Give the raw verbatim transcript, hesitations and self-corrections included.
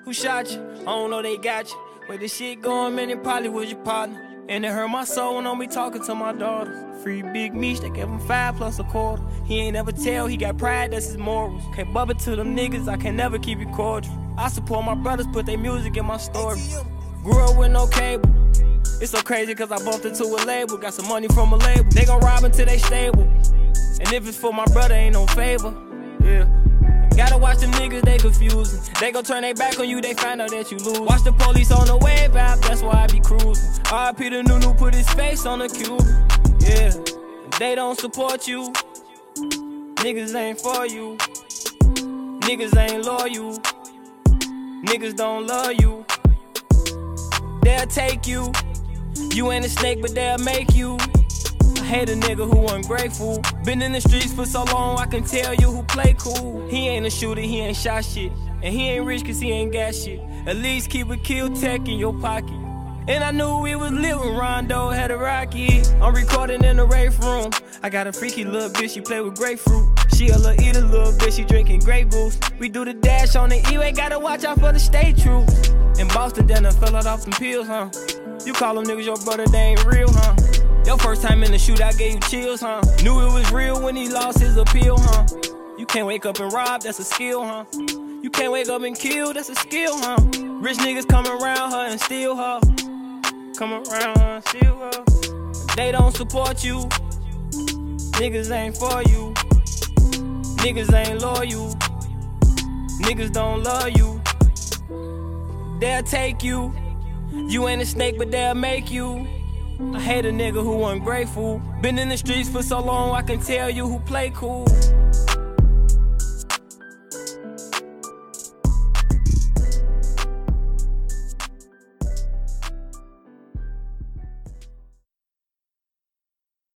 Who shot you? I don't know, they got you. Where this shit going, man, it probably was your partner. And it hurt my soul when I be talking to my daughters. Free Big Meech, they gave him five plus a quarter. He ain't never tell, he got pride, that's his morals. Can't bub it to them niggas, I can never keep it cordial. I support my brothers, put their music in my story. Grew up with no cable. It's so crazy cause I bumped into a label. Got some money from a label. They gon' rob until they stable. And if it's for my brother, ain't no favor. Yeah. Gotta watch them niggas, they confusing. They gon' turn their back on you, they find out that you lose. Watch the police on the wave app, that's why I be cruising. R I P to Nunu, put his face on the cube. Yeah, if they don't support you, niggas ain't for you. Niggas ain't loyal. Niggas don't love you. They'll take you. You ain't a snake, but they'll make you. I hate a nigga who ungrateful. Been in the streets for so long, I can tell you who play cool. He ain't a shooter, he ain't shot shit. And he ain't rich cause he ain't got shit. At least keep a kill tech in your pocket. And I knew we was lit when Rondo had a rocket. I'm recording in the rave room. I got a freaky little bitch, she play with grapefruit. She a little eater little bitch, she drinking Grey Goose. We do the dash on the E-way, gotta watch out for the state troops. In Boston, then I fell out off them pills, huh? You call them niggas your brother, they ain't real, huh? Your first time in the shootout gave you chills, huh? Knew it was real when he lost his appeal, huh? You can't wake up and rob, that's a skill, huh? You can't wake up and kill, that's a skill, huh? Rich niggas come around her and steal her. Come around her and steal her. They don't support you. Niggas ain't for you. Niggas ain't loyal. Niggas don't love you. They'll take you. You ain't a snake, but they'll make you. I hate a nigga who ungrateful. Been in the streets for so long, I can tell you who play cool.